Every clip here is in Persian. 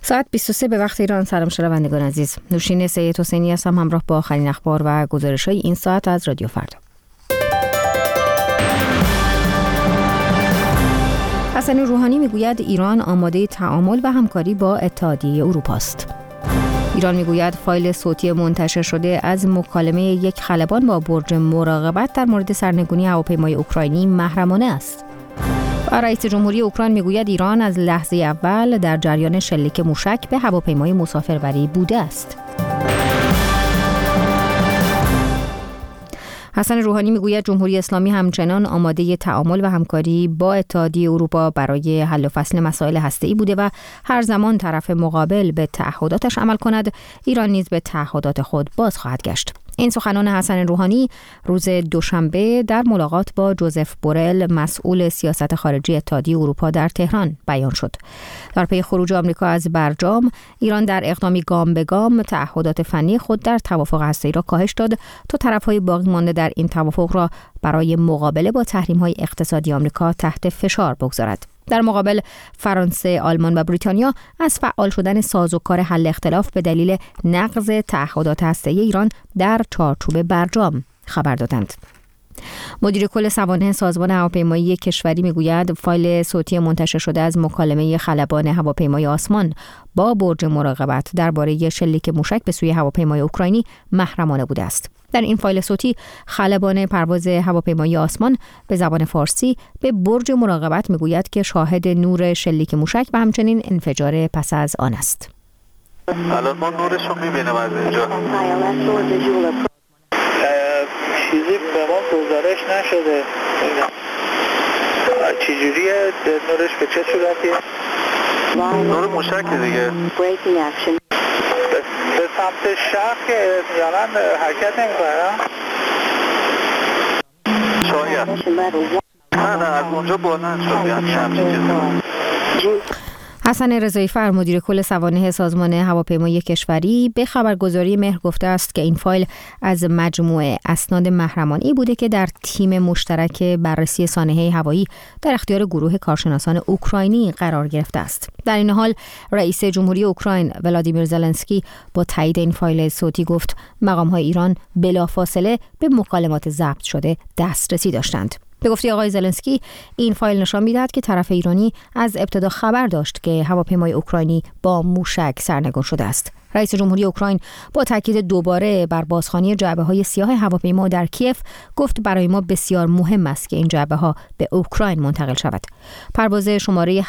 ساعت 23 به وقت ایران. سلام شنوندگان عزیز. نوشین سید حسینی هستم همراه با آخرین اخبار و گزارش‌های این ساعت از رادیو فردا. حسن روحانی میگوید ایران آماده تعامل و همکاری با اتحادیه اروپا است. ایران میگوید فایل صوتی منتشر شده از مکالمه یک خلبان با برج مراقبت در مورد سرنگونی هواپیمای اوکراینی محرمانه است. و رئیس جمهوری اوکراین میگوید ایران از لحظه اول در جریان شلیک موشک به هواپیمای مسافربری بوده است. حسن روحانی میگوید جمهوری اسلامی همچنان آماده تعامل و همکاری با اتحادیه اروپا برای حل و فصل مسائل هسته‌ای بوده و هر زمان طرف مقابل به تعهداتش عمل کند، ایران نیز به تعهدات خود باز خواهد گشت. این سخنان حسن روحانی روز دوشنبه در ملاقات با جوزف بورل، مسئول سیاست خارجی اتحادیه اروپا در تهران بیان شد. در پی خروج آمریکا از برجام، ایران در اقدامی گام به گام تعهدات فنی خود در توافق هسته‌ای را کاهش داد تا طرف‌های باقی مانده در این توافق را برای مقابله با تحریم‌های اقتصادی آمریکا تحت فشار بگذارد. در مقابل، فرانسه، آلمان و بریتانیا از فعال شدن سازوکار حل اختلاف به دلیل نقض تعهدات هسته‌ای ایران در چارچوب برجام خبر دادند. مدیر کل سوانح سازمان هواپیمایی کشوری میگوید فایل صوتی منتشر شده از مکالمه خلبان هواپیمای آسمان با برج مراقبت درباره شلیک موشک به سوی هواپیمای اوکراینی محرمانه بوده است. در این فایل صوتی خلبان پرواز هواپیمای آسمان به زبان فارسی به برج مراقبت میگوید که شاهد نور شلیک موشک و همچنین انفجار پس از آن است. الان ما نورش رو میبینیم از اینجا. چیزی به ما گزارش نشده. چجوریه نورش به چه صورتیه؟ نور موشک دیگه. به سمت شرق که احتمالاً حرکت نمی‌کنه. شاید. نه از اونجا بلند شد یعنی همچین چیزی. حسن رضایی‌فر مدیر کل سوانح سازمان هواپیمایی کشوری به خبرگزاری مهر گفته است که این فایل از مجموعه اسناد محرمانه‌ای بوده که در تیم مشترک بررسی سانحه هوایی در اختیار گروه کارشناسان اوکراینی قرار گرفته است. در این حال رئیس جمهوری اوکراین ولادیمیر زلنسکی با تایید این فایل صوتی گفت مقام‌های ایران بلافاصله به مکالمات ضبط شده دسترسی داشتند. به گفته آقای زلنسکی، این فایل نشان می‌دهد که طرف ایرانی از ابتدا خبر داشت که هواپیمای اوکراینی با موشک سرنگون شده است. رئیس جمهوری اوکراین با تاکید دوباره بر بازخوانی جعبه‌های سیاه هواپیما در کیف گفت برای ما بسیار مهم است که این جعبه‌ها به اوکراین منتقل شود. پرواز شماره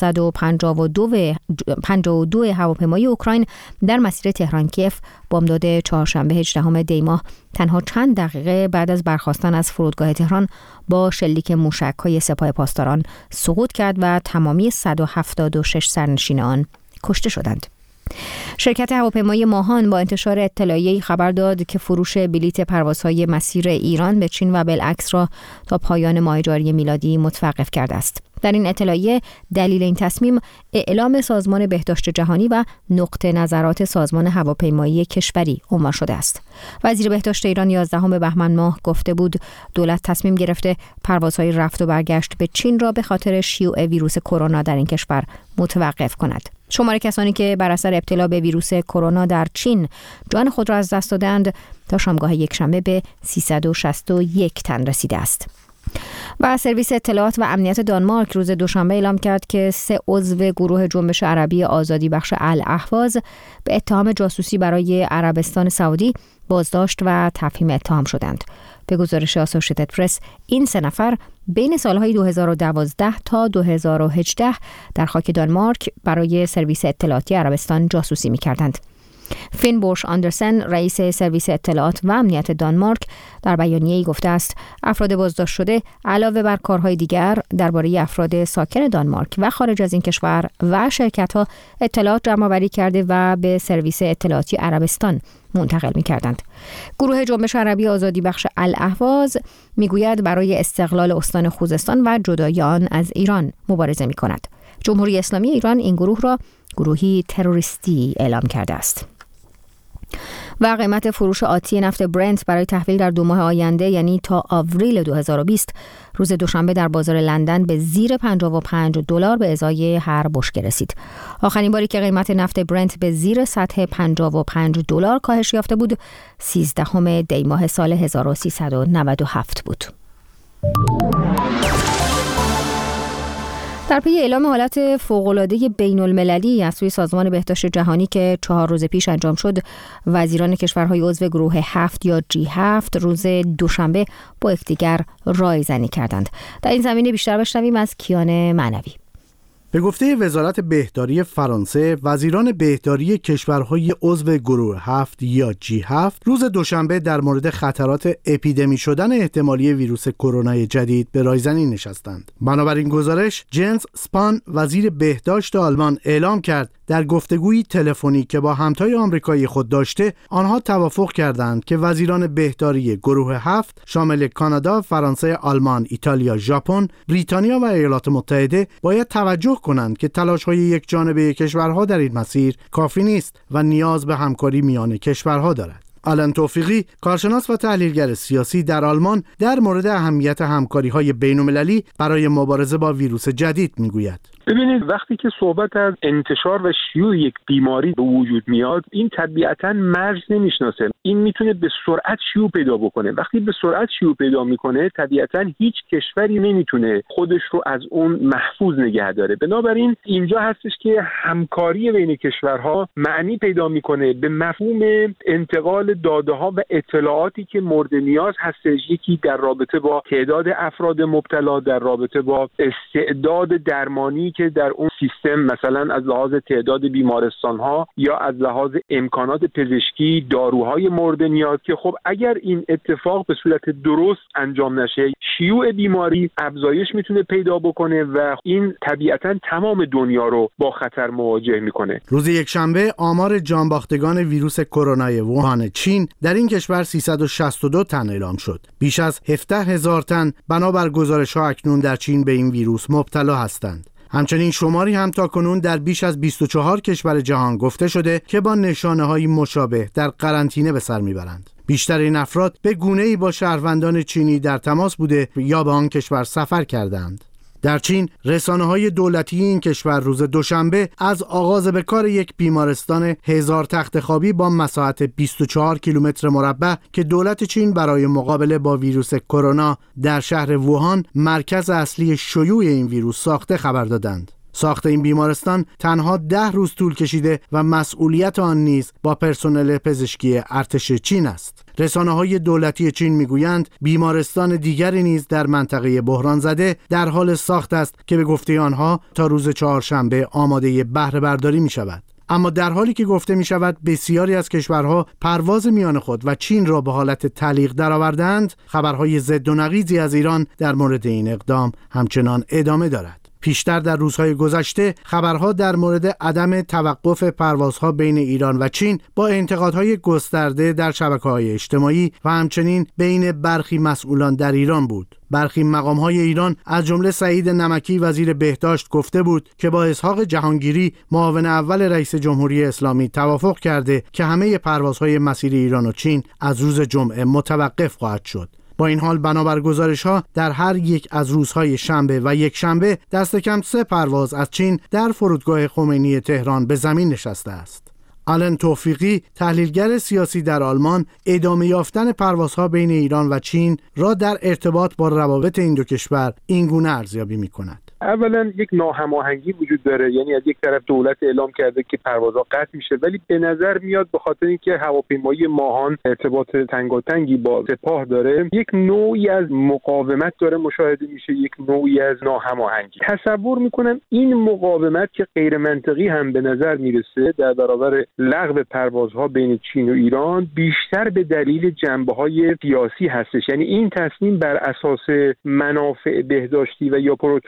752 هواپیمای اوکراین در مسیر تهران کیف بامداد چهارشنبه 18 دی ماه تنها چند دقیقه بعد از برخاستن از فرودگاه تهران با شلیک موشک‌های سپاه پاسداران سقوط کرد و تمامی 176 سرنشین آن کشته شدند. شرکت هواپیمایی ماهان با انتشار اطلاعیه‌ای خبر داد که فروش بلیت پروازهای مسیر ایران به چین و بالعکس را تا پایان ماه جاری میلادی متوقف کرده است. در این اطلاعیه دلیل این تصمیم اعلام سازمان بهداشت جهانی و نقطه نظرات سازمان هواپیمایی کشوری عنوان شده است. وزیر بهداشت ایران 11 بهمن ماه گفته بود دولت تصمیم گرفته پروازهای رفت و برگشت به چین را به خاطر شیوع ویروس کرونا در این کشور متوقف کند. شمار کسانی که بر اثر ابتلا به ویروس کرونا در چین جان خود را از دست دادند تا شامگاه یکشنبه به 361 تن رسیده است. و سرویس اطلاعات و امنیت دانمارک روز دوشنبه اعلام کرد که 3 عضو گروه جنبش عربی آزادی بخش الاهواز به اتهام جاسوسی برای عربستان سعودی بازداشت و تفهیم اتهام شدند. به گزارش آسوشیتد پرس این 3 نفر بین سالهای 2012 تا 2018 در خاک دانمارک برای سرویس اطلاعاتی عربستان جاسوسی می‌کردند. فین بورش آندرسن رئیس سرویس اطلاعات و امنیت دانمارک در بیانیه‌ای گفته است افراد بازداشت شده علاوه بر کارهای دیگر درباره افراد ساکن دانمارک و خارج از این کشور و شرکت‌ها اطلاعات جمع‌آوری کرده و به سرویس اطلاعاتی عربستان منتقل می‌کردند. گروه جنبش عربی آزادی بخش الاهواز می‌گوید برای استقلال استان خوزستان و جدایی آن از ایران مبارزه می‌کند. جمهوری اسلامی ایران این گروه را گروهی تروریستی اعلام کرده است. و قیمت فروش آتی نفت برنت برای تحویل در 2 ماه آینده یعنی تا آوریل 2020 روز دوشنبه در بازار لندن به زیر $55 به ازای هر بشکه رسید. آخرین باری که قیمت نفت برنت به زیر سطح $55 کاهش یافته بود 13 دی ماه سال 1397 بود. در پی اعلام حالت فوق‌العاده بین‌المللی از سوی سازمان بهداشت جهانی که 4 روز پیش انجام شد، وزیران کشورهای عضو گروه 7 یا G7 روز دوشنبه با یکدیگر رایزنی کردند. در این زمینه بیشتر بشنویم از کیان معنوی. به گفته وزارت بهداری فرانسه، وزیران بهداری کشورهای عضو گروه 7 یا G7 روز دوشنبه در مورد خطرات اپیدمی شدن احتمالی ویروس کرونا جدید به رایزنی نشستند. بنابراین گزارش، جنس سپان وزیر بهداشت آلمان اعلام کرد در گفتگویی تلفنی که با همتای آمریکایی خود داشته، آنها توافق کردند که وزیران بهداری گروه 7 شامل کانادا، فرانسه، آلمان، ایتالیا، ژاپن، بریتانیا و ایالات متحده باید توجه کنند که تلاش‌های یکجانبه کشورها در این مسیر کافی نیست و نیاز به همکاری میان کشورها دارد. آلن توفیقی، کارشناس و تحلیلگر سیاسی در آلمان، در مورد اهمیت همکاری‌های بین‌المللی برای مبارزه با ویروس جدید می‌گوید. ببینید، وقتی که صحبت از انتشار و شیوع یک بیماری به وجود میاد، این طبیعتاً مرز نمیشناسه. این میتونه به سرعت شیوع پیدا بکنه. وقتی به سرعت شیوع پیدا میکنه، طبیعتاً هیچ کشوری نمیتونه خودش رو از اون محفوظ نگه داره. بنابراین اینجا هستش که همکاری بین کشورها معنی پیدا میکنه به مفهوم انتقال داده‌ها و اطلاعاتی که مورد نیاز هستش. یکی در رابطه با تعداد افراد مبتلا، در رابطه با استعداد درمانی که در اون سیستم، مثلا از لحاظ تعداد بیمارستان‌ها یا از لحاظ امکانات پزشکی، داروهای مورد نیاز، که خب اگر این اتفاق به صورت درست انجام نشه، شیوع بیماری افزایش میتونه پیدا بکنه و این طبیعتاً تمام دنیا رو با خطر مواجه میکنه. روز یکشنبه آمار جانباختگان ویروس کرونا ووهان چین در این کشور 362 تن اعلام شد. بیش از 17,000 تن بنابر گزارش‌ها اکنون در چین به این ویروس مبتلا هستند. همچنین شماری هم تاکنون در بیش از 24 کشور جهان گفته شده که با نشانه‌های مشابه در قرنطینه به سر میبرند. بیشتر این افراد به گونه‌ای با شهروندان چینی در تماس بوده یا به آن کشور سفر کردند. در چین، رسانه‌های دولتی این کشور روز دوشنبه از آغاز به کار یک بیمارستان 1000 تخت خوابی با مساحت 24 کیلومتر مربع که دولت چین برای مقابله با ویروس کرونا در شهر ووهان، مرکز اصلی شیوع این ویروس ساخته خبر دادند. ساخت این بیمارستان تنها 10 روز طول کشیده و مسئولیت آن نیز با پرسنل پزشکی ارتش چین است. رسانه‌های دولتی چین میگویند بیمارستان دیگری نیز در منطقه بحران زده در حال ساخت است که به گفته آنها تا روز چهارشنبه آماده بهره برداری می شود. اما در حالی که گفته می شود بسیاری از کشورها پرواز میان خود و چین را به حالت تعلیق درآوردند، خبرهای ضد و نقیضی از ایران در مورد این اقدام همچنان ادامه دارد. پیشتر در روزهای گذشته خبرها در مورد عدم توقف پروازها بین ایران و چین با انتقادهای گسترده در شبکه‌های اجتماعی و همچنین بین برخی مسئولان در ایران بود. برخی مقام‌های ایران از جمله سعید نمکی وزیر بهداشت گفته بود که با اسحاق جهانگیری معاون اول رئیس جمهوری اسلامی توافق کرده که همه پروازهای مسیر ایران و چین از روز جمعه متوقف خواهد شد. با این حال بنابر گزارش‌ها در هر یک از روزهای شنبه و یکشنبه دست کم 3 پرواز از چین در فرودگاه خمینی تهران به زمین نشسته است. آلن توفیقی، تحلیلگر سیاسی در آلمان، ادامه یافتن پروازها بین ایران و چین را در ارتباط با روابط این دو کشور اینگونه ارزیابی می‌کند. اولا یک ناهماهنگی وجود داره، یعنی از یک طرف دولت اعلام کرده که پروازها قطع میشه، ولی به نظر میاد به خاطر اینکه هواپیمایی ماهان ارتباط تنگاتنگی با سپاه داره، یک نوعی از مقاومت داره مشاهده میشه، یک نوعی از ناهماهنگی. تصور میکنم این مقاومت که غیر منطقی هم به نظر میرسه در برابر لغو پروازها بین چین و ایران، بیشتر به دلیل جنبه‌های سیاسی هستش. یعنی این تصمیم بر اساس منافع بهداشتی و یا پروتکل‌های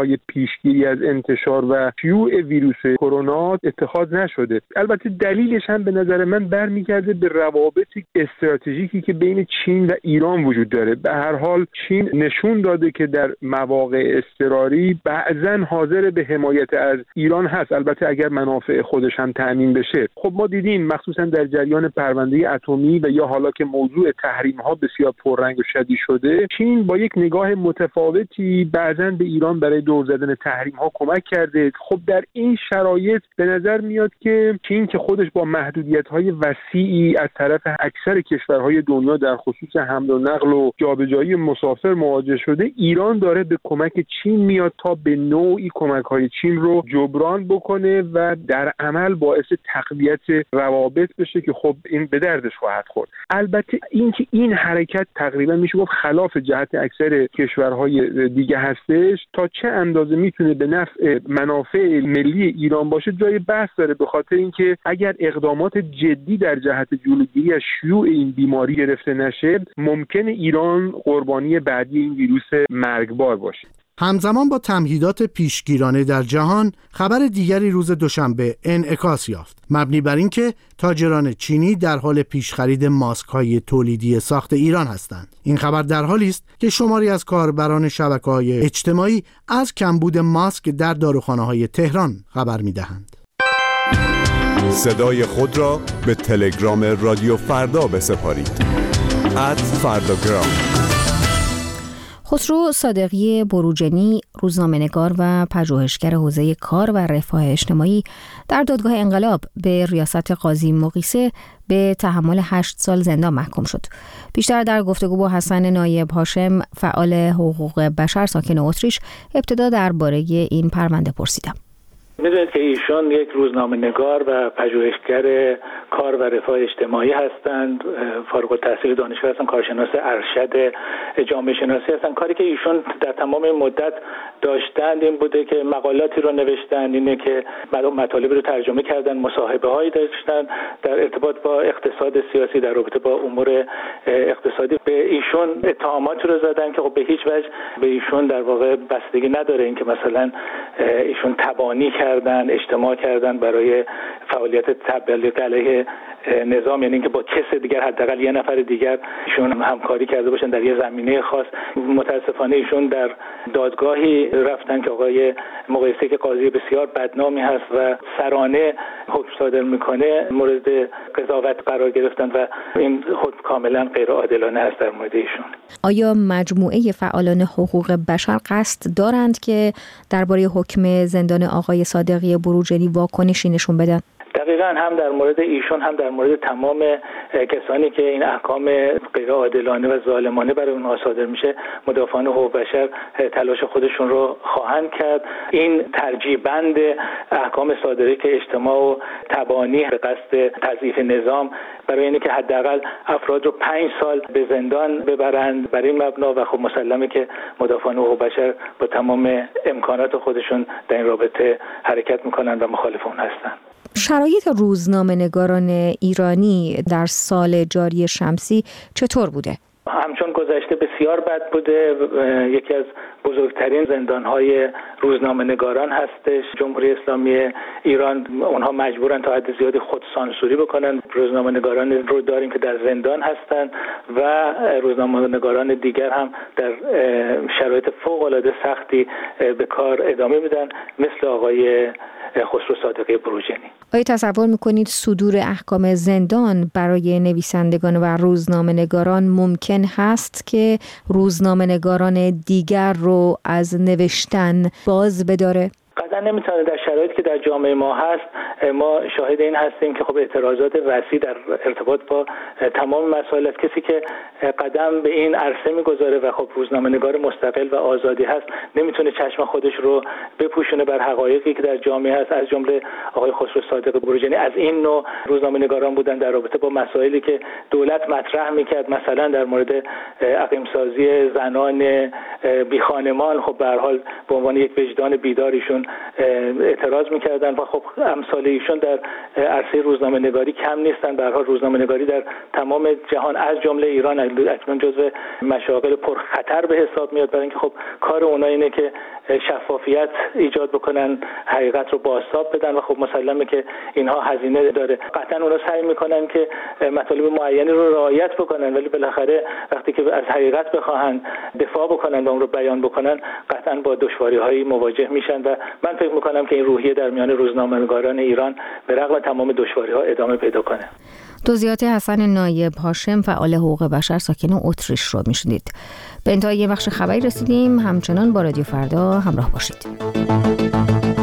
برای پیشگیری از انتشار و شیوع ویروس کرونا اتخاذ نشده. البته دلیلش هم به نظر من برمیگرده به روابط استراتژیکی که بین چین و ایران وجود داره. به هر حال چین نشون داده که در مواقع اضطراری بعضن حاضر به حمایت از ایران هست، البته اگر منافع خودش هم تأمین بشه. خب ما دیدیم مخصوصا در جریان پرونده اتمی و یا حالا که موضوع تحریم ها بسیار پررنگ و شدید شده، چین با یک نگاه متفاوتی بعضن به ایران برای دور زدن تحریم ها کمک کرده. خب در این شرایط به نظر میاد که چین که خودش با محدودیت های وسیعی از طرف اکثر کشورهای دنیا در خصوص حمل و نقل و جابجایی مسافر مواجه شده، ایران داره به کمک چین میاد تا به نوعی کمک‌های چین رو جبران بکنه و در عمل باعث تقویت روابط بشه که خب این به دردش خواهد خورد. البته اینکه این حرکت تقریبا میشه گفت خلاف جهت اکثر کشورهای دیگه هستش، تا چه اندازه میتونه به نفع منافع ملی ایران باشه جای بحث داره، به خاطر اینکه اگر اقدامات جدی در جهت جلوگیری از شیوع این بیماری گرفته نشه، ممکنه ایران قربانی بعدی این ویروس مرگبار باشه. همزمان با تمهیدات پیشگیرانه در جهان، خبر دیگری روز دوشنبه انعکاس یافت، مبنی بر اینکه تاجران چینی در حال پیشخرید ماسک‌های تولیدی ساخت ایران هستند. این خبر در حالی است که شماری از کاربران شبکه‌های اجتماعی از کمبود ماسک در داروخانه‌های تهران خبر می‌دهند. صدای خود را به تلگرام رادیو فردا بسپارید. @فرداگرام. خسرو صادقی بروجنی، روزنامه‌نگار و پژوهشگر حوزه کار و رفاه اجتماعی، در دادگاه انقلاب به ریاست قاضی مقیسه به تحمل 8 سال زندان محکوم شد. بیشتر در گفتگو با حسن نایب هاشم، فعال حقوق بشر ساکن اتریش، ابتدا درباره این پرونده پرسیدم. میدونید که ایشون یک روزنامه‌نگار و پژوهشگر کار و رفاه اجتماعی هستند، فارغ التحصیل دانشگاه هستند، کارشناس ارشد جامعه شناسی هستند. کاری که ایشون در تمام این مدت داشتند این بوده که مقالاتی رو نوشتن، اینه که مطالب رو ترجمه کردن، مصاحبه هایی داشتن در ارتباط با اقتصاد سیاسی، در رابطه با امور اقتصادی. به ایشون اتهاماتی رو زدن که خب به هیچ وجه به ایشون در واقع بستگی نداره، اینکه مثلا ایشون تبانی کردن، اجتماع کردن برای فعالیت تبلیغ علیه نظام، یعنی اینکه با کس دیگر، حداقل یه نفر دیگر ایشون همکاری کرده باشن در یه زمینه خاص. متاسفانه ایشون در دادگاهی رفتن که آقای مقیسه که قاضی بسیار بدنامی هست و سرانه حکم صادر میکنه، مورد قضاوت قرار گرفتن و این حکم کاملا غیر عادلانه است در مورد ایشون. آیا مجموعه فعالان حقوق بشر قصد دارند که درباره حکم زندان آقای صادقی بروجنی واکنشی نشون بدن؟ دقیقاً هم در مورد ایشون هم در مورد تمام کسانی که این احکام غیر عادلانه و ظالمانه برای اونها صادر میشه، مدافعان حقوق بشر تلاش خودشون رو خواهند کرد. این ترجیح بند احکام صادره که اجتماع و تبانی به قصد تضعیف نظام برای اینکه که حداقل افراد رو 5 سال به زندان ببرند بر این مبنا، و خب مسلمه که مدافعان حقوق بشر با تمام امکانات خودشون در این رابطه حرکت میکنن و مخالف اون هستن. شرایط روزنامه‌نگاران ایرانی در سال جاری شمسی چطور بوده؟ همچون گذشته بسیار بد بوده. یکی از بزرگترین زندان‌های روزنامه‌نگاران هستش جمهوری اسلامی ایران. اونها مجبورن تا حد زیادی خود سانسوری بکنن. روزنامه‌نگاران رو داریم که در زندان هستن و روزنامه‌نگاران دیگر هم در شرایط فوق‌العاده سختی به کار ادامه میدن، مثل آقای خسرو صادقی بروجنی. آیا تصور میکنید صدور احکام زندان برای نویسندگان و روزنامه‌نگاران ممکن هست که روزنامه‌نگاران دیگر رو از نوشتن باز بداره؟ قطعا نمیتونه. در شرایطی که در جامعه ما هست، ما شاهد این هستیم که خب اعتراضات وسیع در ارتباط با تمام مسائل است. کسی که قدم به این عرصه میگذاره و خب روزنامه‌نگار مستقل و آزادی هست، نمیتونه چشم خودش رو بپوشونه بر حقایقی که در جامعه هست. از جمله آقای خسرو صادق بروجنی از این نوع روزنامه‌نگاران بودن در رابطه با مسائلی که دولت مطرح میکرد، مثلا در مورد عقیم‌سازی زنان بی خانمان. خب به هر حال به عنوان یک وجدان بیدارشون اعتراض میکردن و خب امثال ایشون در عرصه روزنامه نگاری کم نیستن. به هر حال روزنامه نگاری در تمام جهان از جمله ایران اکنون جزو مشاغل پرخطر به حساب میاد، برای اینکه خب کار اونها اینه که شفافیت ایجاد بکنن، حقیقت رو بازتاب بدن و خب مسلمه که اینها هزینه داره. قطعا اونها سعی میکنن که مطالب معینی رو رعایت بکنن، ولی بالاخره وقتی که از حقیقت بخواهن دفاع بکنن و اون رو بیان بکنن قطعا با دشواری‌هایی مواجه میشن و من فکر میکنم که این روحیه در میان روزنامه‌نگاران ایران به رغم تمام دشواری‌ها ادامه پیدا کنه. توضیحات حسن نایب هاشم، فعال حقوق بشر ساکن اتریش رو میشنید. به انتهای بخش خبری رسیدیم. همچنان با رادیو فردا همراه باشید.